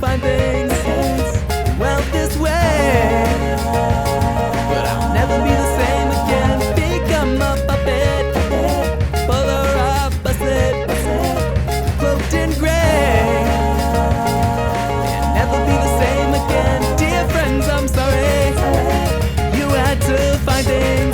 find things well this way, but I'll never be the same again. Become a puppet, fuller of busted, cloaked in gray, and never be the same again. Dear friends, I'm sorry you had to find things